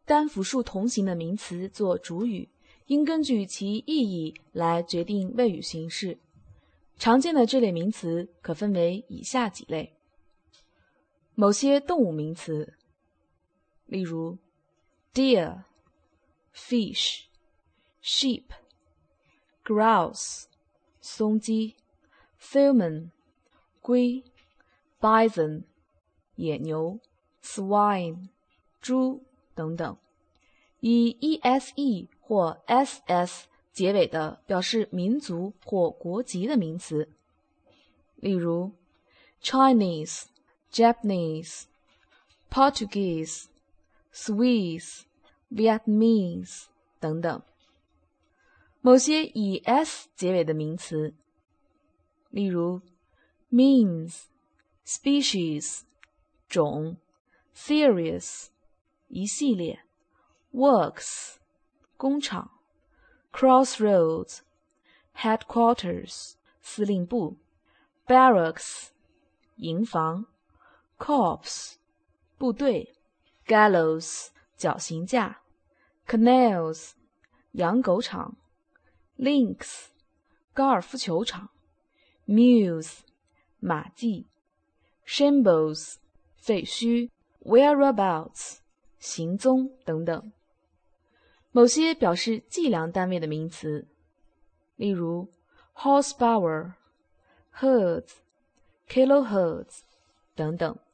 单复数同形的名词做主语，应根据其意义来决定谓语形式。常见的这类名词可分为以下几类：某些动物名词，例如 deer, fish, sheep, grouse, 松鸡 salmon, 龟 bison, 野牛 swine, 猪等等。以 ese 或 ss 结尾的表示民族或国籍的名词，例如 Chinese, Japanese, Portuguese, Swiss, Vietnamese 等等。某些以 s 结尾的名词，例如 means, species 种 series 一系列 works 工厂 crossroads headquarters 司令部 barracks 营房 corps 部队 gallows 绞刑架 canals 养狗场 links 高尔夫球场 muse 马迹 shambles 废墟 whereabouts 行踪等等。某些表示计量单位的名词，例如 horsepower, hertz, kilohertz 等等。